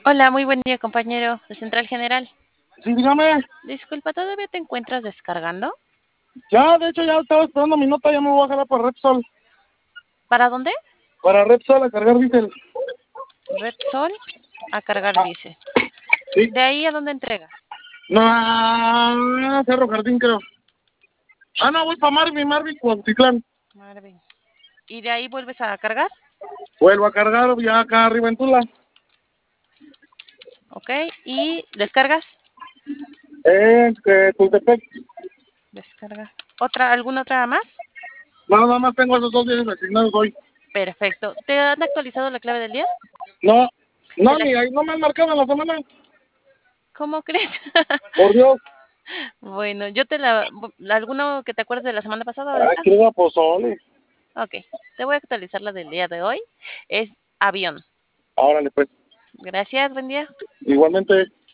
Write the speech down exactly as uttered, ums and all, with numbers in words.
Hola, muy buen día, compañero de Central General. Sí, dígame. Disculpa, ¿todavía te encuentras descargando? Ya, de hecho, ya estaba esperando mi nota, ya me voy a jalar para Repsol. ¿Para dónde? Para Repsol a cargar diésel. Repsol a cargar Ah, dice. sí. ¿De ahí a dónde entregas? No, Cerro Jardín, creo. Ah, no, voy para Marvin, Marvin, Cuautitlán. Marvin. ¿Y de ahí vuelves a cargar? Vuelvo a cargar ya acá arriba en Tula. Ok. ¿Y descargas? En eh, Tultepec. Descarga. ¿Otra, alguna otra más? No, nada más tengo esos dos días asignados hoy. Perfecto. ¿Te han actualizado la clave del día? No, ¿Te no, la... ni ahí, no me han marcado en la semana. ¿Cómo crees? Por Dios. Bueno, yo te la... ¿Alguno que te acuerdes de la semana pasada Ah, ahorita? quiero pozole. Ok. Te voy a actualizar la del día de hoy. Es avión. Órale, pues. Gracias, buen día. Igualmente.